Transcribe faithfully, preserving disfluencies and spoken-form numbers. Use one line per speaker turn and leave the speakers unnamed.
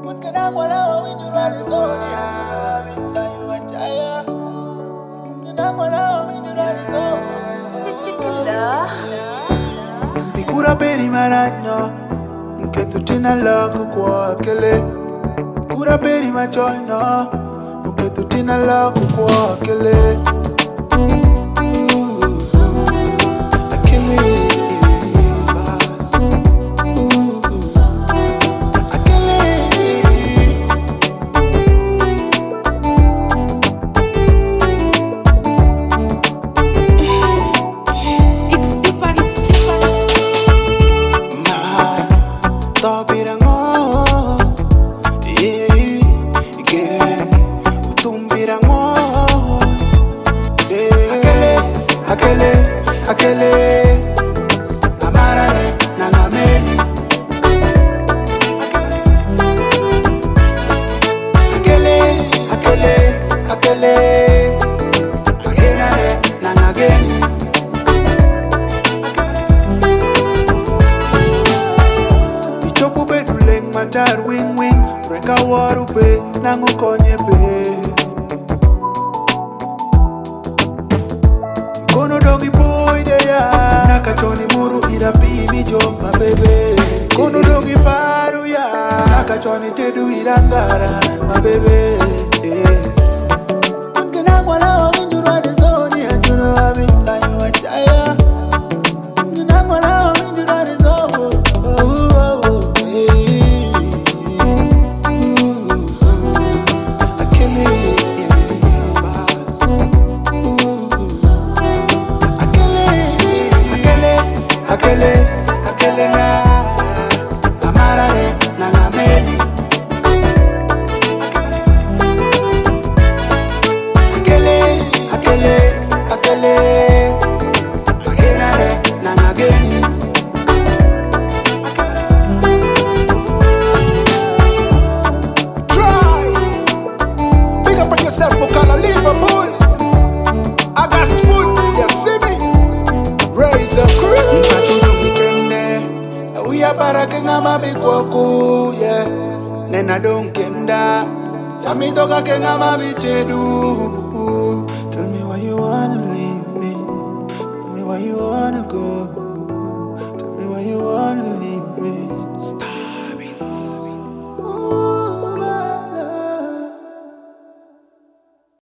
Pikura peri maranyo, nke tutina loko kwa kele. Pikura peri macholno, nke tutina loko kwa kele. Akele, amarare, nangameli. Akele, akele, akele, agenare, nangageni. Ichopu beduleng matar wing wing, reka waru pe, nangu konye pe. Kono dongi boy de ya nakachoni muru ira pimi jo my baby. Kono dongi paru ya nakachoni tedu irangara my baby. Ngena ngwala winjura de zoni anjuro abi ayo achaya. Ngena ngwala winjura de zobo. Akele spas. Akele, akele na amarare na ngameli. Akele, akele, akele, agenare na ngageni. Try, big up on yourself, Okala Liverpool. I got foods, you see me. Raise a crew. We are barakenga mabikwaku, yeah. Nena don kenda, chami toka kenga mabitedu.